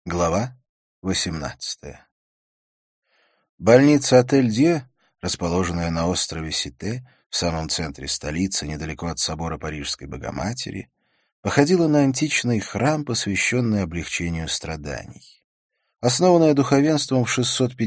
Глава 18. Больница «Отель Дье», расположенная на острове Сите, в самом центре столицы, недалеко от собора Парижской Богоматери, походила на античный храм, посвященный облегчению страданий. Основанная духовенством в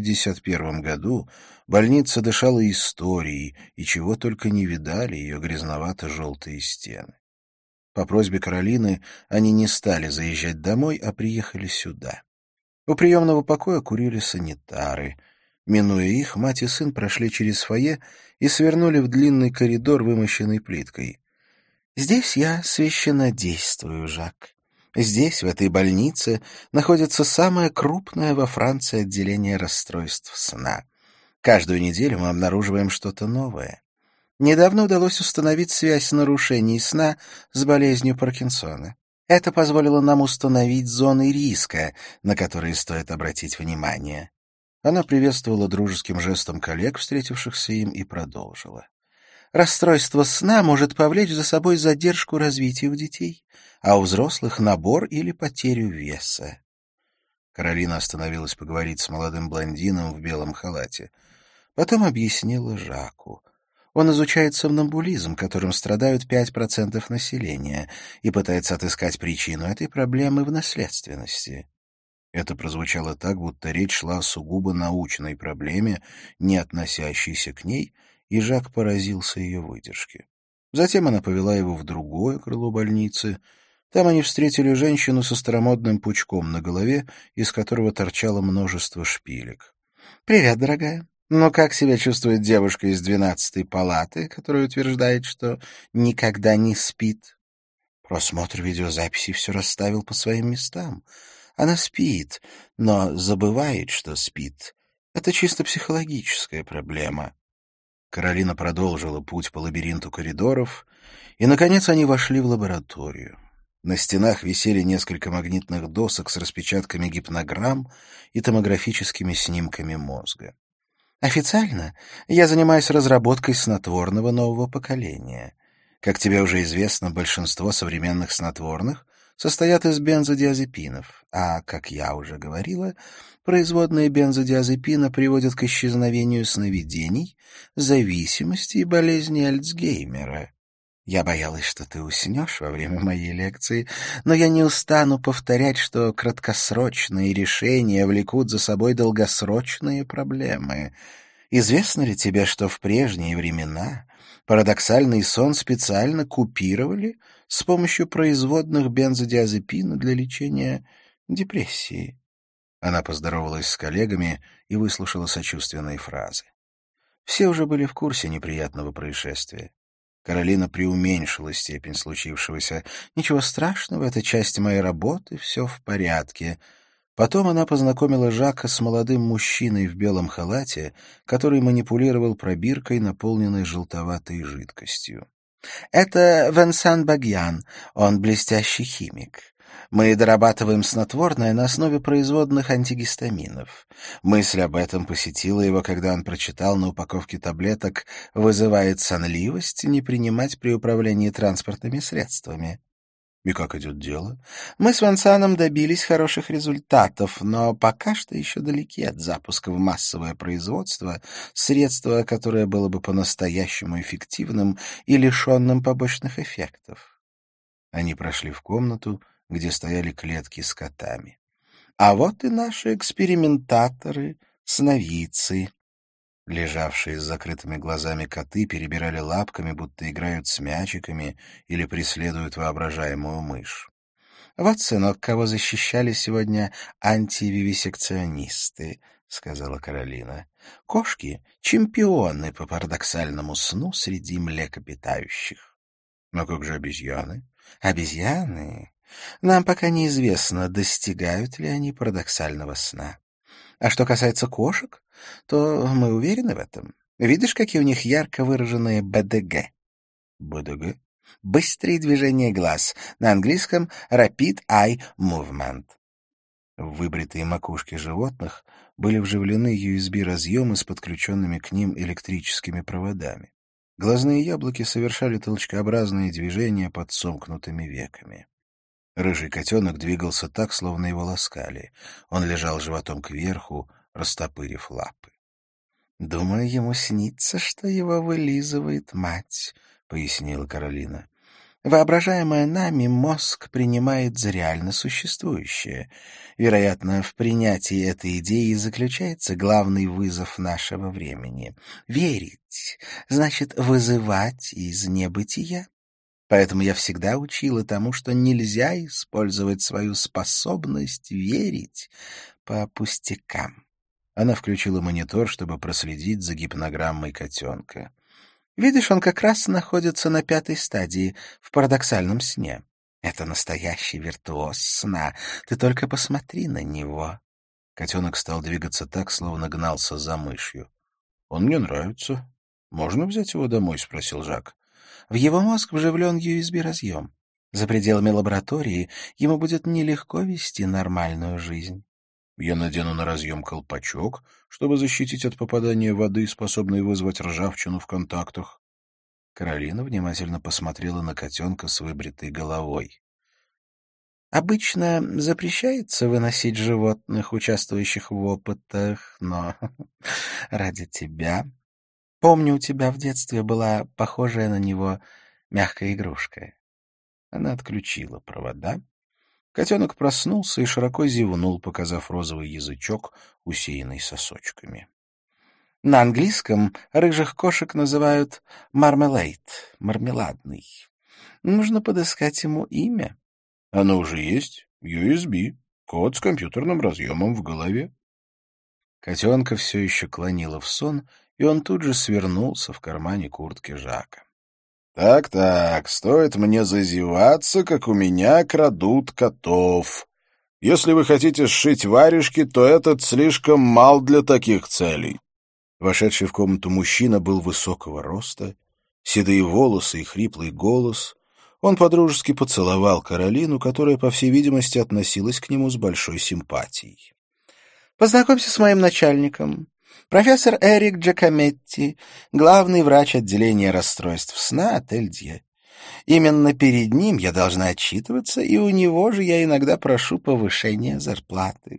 651 году, больница дышала историей, и чего только не видали ее грязновато-желтые стены. По просьбе Каролины они не стали заезжать домой, а приехали сюда. У приемного покоя курили санитары. Минуя их, мать и сын прошли через фойе и свернули в длинный коридор, вымощенный плиткой. «Здесь я священнодействую, Жак. Здесь, в этой больнице, находится самое крупное во Франции отделение расстройств сна. Каждую неделю мы обнаруживаем что-то новое. Недавно удалось установить связь нарушений сна с болезнью Паркинсона. Это позволило нам установить зоны риска, на которые стоит обратить внимание. Она приветствовала дружеским жестом коллег, встретившихся им, и продолжила. Расстройство сна может повлечь за собой задержку развития у детей, а у взрослых — набор или потерю веса. Каролина остановилась поговорить с молодым блондином в белом халате. Потом объяснила Жаку. Он изучает сомнамбулизм, которым страдают 5% населения, и пытается отыскать причину этой проблемы в наследственности. Это прозвучало так, будто речь шла о сугубо научной проблеме, не относящейся к ней, и Жак поразился ее выдержке. Затем она повела его в другое крыло больницы. Там они встретили женщину со старомодным пучком на голове, из которого торчало множество шпилек. «Привет, дорогая. Ну, как себя чувствует девушка из 12-й палаты, которая утверждает, что никогда не спит?» Просмотр видеозаписи все расставил по своим местам. Она спит, но забывает, что спит. Это чисто психологическая проблема. Каролина продолжила путь по лабиринту коридоров, и, наконец, они вошли в лабораторию. На стенах висели несколько магнитных досок с распечатками гипнограмм и томографическими снимками мозга. Официально я занимаюсь разработкой снотворного нового поколения. Как тебе уже известно, большинство современных снотворных состоят из бензодиазепинов, а, как я уже говорила, производные бензодиазепина приводят к исчезновению сновидений, зависимости и болезни Альцгеймера. Я боялась, что ты уснешь во время моей лекции, но я не устану повторять, что краткосрочные решения влекут за собой долгосрочные проблемы. Известно ли тебе, что в прежние времена парадоксальный сон специально купировали с помощью производных бензодиазепина для лечения депрессии? Она поздоровалась с коллегами и выслушала сочувственные фразы. Все уже были в курсе неприятного происшествия. Каролина преуменьшила степень случившегося. «Ничего страшного, это часть моей работы, все в порядке». Потом она познакомила Жака с молодым мужчиной в белом халате, который манипулировал пробиркой, наполненной желтоватой жидкостью. «Это Венсан Багьян, он блестящий химик. Мы дорабатываем снотворное на основе производных антигистаминов. Мысль об этом посетила его, когда он прочитал на упаковке таблеток «Вызывает сонливость не принимать при управлении транспортными средствами». И как идет дело? Мы с Вансаном добились хороших результатов, но пока что еще далеки от запуска в массовое производство средства, которое было бы по-настоящему эффективным и лишенным побочных эффектов. Они прошли в комнату, где стояли клетки с котами. А вот и наши экспериментаторы, сновидцы. Лежавшие с закрытыми глазами коты перебирали лапками, будто играют с мячиками или преследуют воображаемую мышь. «Вот, сынок, кого защищали сегодня антививисекционисты», — сказала Каролина. «Кошки — чемпионы по парадоксальному сну среди млекопитающих». «Но как же обезьяны?» «Обезьяны? Нам пока неизвестно, достигают ли они парадоксального сна. А что касается кошек, то мы уверены в этом. Видишь, какие у них ярко выраженные БДГ? БДГ? Быстрые движения глаз. На английском Rapid Eye Movement. В выбритые макушки животных были вживлены USB-разъемы с подключенными к ним электрическими проводами. Глазные яблоки совершали толчкообразные движения под сомкнутыми веками. Рыжий котенок двигался так, словно его ласкали. Он лежал животом кверху, растопырив лапы. «Думаю, ему снится, что его вылизывает мать», — пояснила Каролина. «Воображаемое нами мозг принимает за реально существующее. Вероятно, в принятии этой идеи заключается главный вызов нашего времени. Верить значит вызывать из небытия. Поэтому я всегда учила тому, что нельзя использовать свою способность верить по пустякам». Она включила монитор, чтобы проследить за гипнограммой котенка. «Видишь, он как раз находится на 5-й стадии, в парадоксальном сне. Это настоящий виртуоз сна. Ты только посмотри на него». Котенок стал двигаться так, словно гнался за мышью. «Он мне нравится. Можно взять его домой?» — спросил Жак. «В его мозг вживлен USB-разъем. За пределами лаборатории ему будет нелегко вести нормальную жизнь». «Я надену на разъем колпачок, чтобы защитить от попадания воды, способной вызвать ржавчину в контактах». Каролина внимательно посмотрела на котенка с выбритой головой. «Обычно запрещается выносить животных, участвующих в опытах, но ради тебя. Помню, у тебя в детстве была похожая на него мягкая игрушка». Она отключила провода. Котенок проснулся и широко зевнул, показав розовый язычок, усеянный сосочками. На английском рыжих кошек называют мармелейд, мармеладный. Нужно подыскать ему имя. Оно уже есть. USB. Код с компьютерным разъемом в голове. Котенка все еще клонило в сон, и он тут же свернулся в кармане куртки Жака. «Так-так, стоит мне зазеваться, как у меня крадут котов. Если вы хотите сшить варежки, то этот слишком мал для таких целей». Вошедший в комнату мужчина был высокого роста, седые волосы и хриплый голос. Он подружески поцеловал Каролину, которая, по всей видимости, относилась к нему с большой симпатией. «Познакомься с моим начальником. Профессор Эрик Джакометти, главный врач отделения расстройств сна от Эльдье. Именно перед ним я должна отчитываться, и у него же я иногда прошу повышения зарплаты».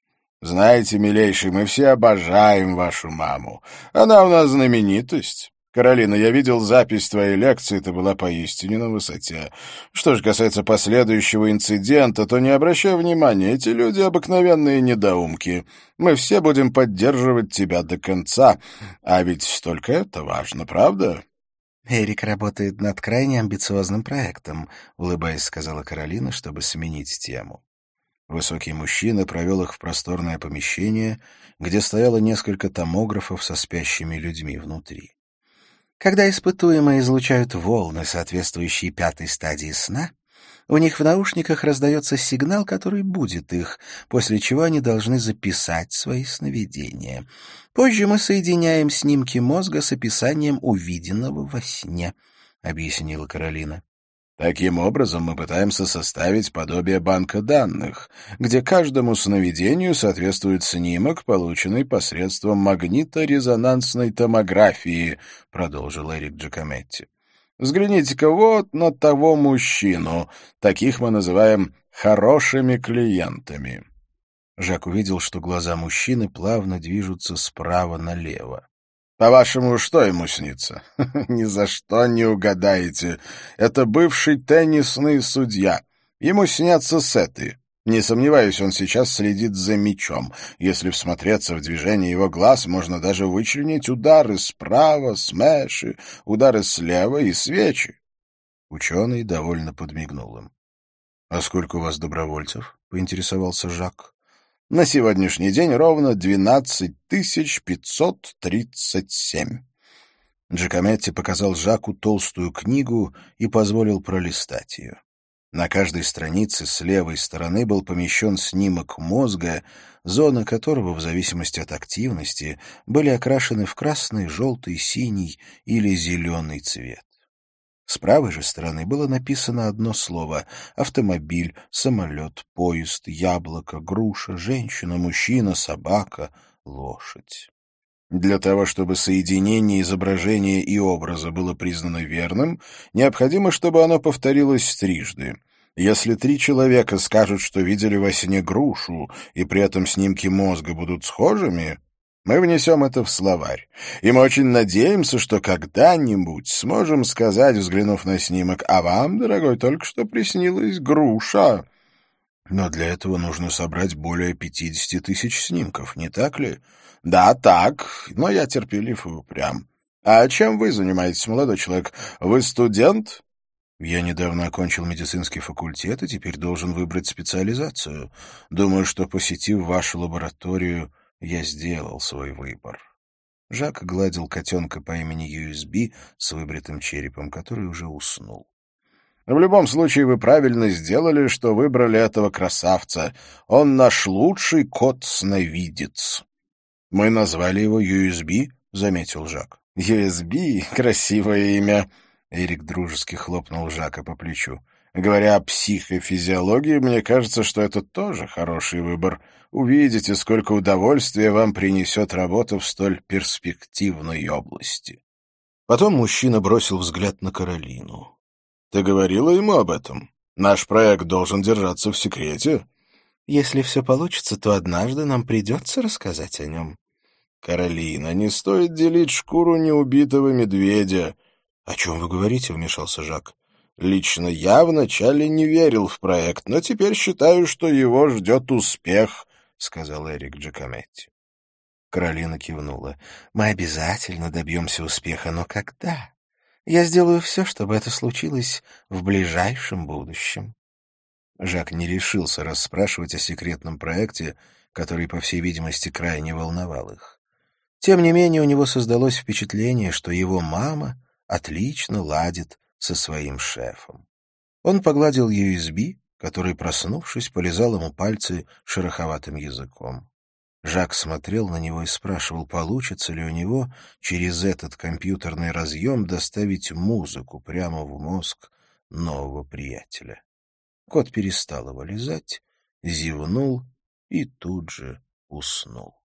«Знаете, милейший, мы все обожаем вашу маму. Она у нас знаменитость. Каролина, я видел запись твоей лекции, ты была поистине на высоте. Что же касается последующего инцидента, то не обращай внимания, эти люди обыкновенные недоумки. Мы все будем поддерживать тебя до конца, а ведь только это важно, правда?» «Эрик работает над крайне амбициозным проектом», — улыбаясь, сказала Каролина, чтобы сменить тему. Высокий мужчина провел их в просторное помещение, где стояло несколько томографов со спящими людьми внутри. Когда испытуемые излучают волны, соответствующие 5-й стадии сна, у них в наушниках раздается сигнал, который будит их, после чего они должны записать свои сновидения. Позже мы соединяем снимки мозга с описанием увиденного во сне, — объяснила Каролина. Таким образом, мы пытаемся составить подобие банка данных, где каждому сновидению соответствует снимок, полученный посредством магниторезонансной томографии, продолжил Эрик Джакометти. Взгляните-ка вот на того мужчину. Таких мы называем хорошими клиентами. Жак увидел, что глаза мужчины плавно движутся справа налево. По-вашему, что ему снится? Ни за что не угадаете. Это бывший теннисный судья. Ему снятся сеты. Не сомневаюсь, он сейчас следит за мячом. Если всмотреться в движение его глаз, можно даже вычленить удары справа, смеши, удары слева и свечи. Ученый довольно подмигнул им. — А сколько у вас добровольцев? — поинтересовался Жак. На сегодняшний день ровно 12 537. Джакометти показал Жаку толстую книгу и позволил пролистать ее. На каждой странице с левой стороны был помещен снимок мозга, зоны которого, в зависимости от активности, были окрашены в красный, желтый, синий или зеленый цвет. С правой же стороны было написано одно слово — автомобиль, самолет, поезд, яблоко, груша, женщина, мужчина, собака, лошадь. Для того, чтобы соединение изображения и образа было признано верным, необходимо, чтобы оно повторилось трижды. Если 3 человека скажут, что видели во сне грушу, и при этом снимки мозга будут схожими, мы внесем это в словарь. И мы очень надеемся, что когда-нибудь сможем сказать, взглянув на снимок, «А вам, дорогой, только что приснилась груша». Но для этого нужно собрать более 50 тысяч снимков, не так ли? Да, так, но я терпелив и упрям. А чем вы занимаетесь, молодой человек? Вы студент? Я недавно окончил медицинский факультет и теперь должен выбрать специализацию. Думаю, что, посетив вашу лабораторию, я сделал свой выбор. Жак гладил котенка по имени USB с выбритым черепом, который уже уснул. В любом случае, вы правильно сделали, что выбрали этого красавца. Он наш лучший кот-сновидец. Мы назвали его USB, — заметил Жак. USB — красивое имя. Эрик дружески хлопнул Жака по плечу. Говоря о психофизиологии, мне кажется, что это тоже хороший выбор. Увидите, сколько удовольствия вам принесет работа в столь перспективной области. Потом мужчина бросил взгляд на Каролину. Ты говорила ему об этом? Наш проект должен держаться в секрете. Если все получится, то однажды нам придется рассказать о нем. Каролина, не стоит делить шкуру неубитого медведя. О чем вы говорите? — вмешался Жак. Лично я вначале не верил в проект, но теперь считаю, что его ждет успех, — сказал Эрик Джакометти. Каролина кивнула. Мы обязательно добьемся успеха, но когда? Я сделаю все, чтобы это случилось в ближайшем будущем. Жак не решился расспрашивать о секретном проекте, который, по всей видимости, крайне волновал их. Тем не менее, у него создалось впечатление, что его мама отлично ладит со своим шефом. Он погладил USB, который, проснувшись, полизал ему пальцы шероховатым языком. Жак смотрел на него и спрашивал, получится ли у него через этот компьютерный разъем доставить музыку прямо в мозг нового приятеля. Кот перестал его лизать, зевнул и тут же уснул.